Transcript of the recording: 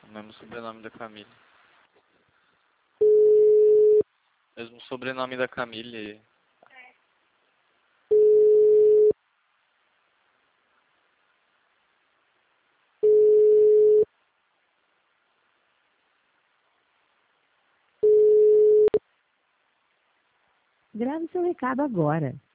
Mesmo sobrenome da Camille. Mesmo sobrenome da Camille. Grave seu recado agora.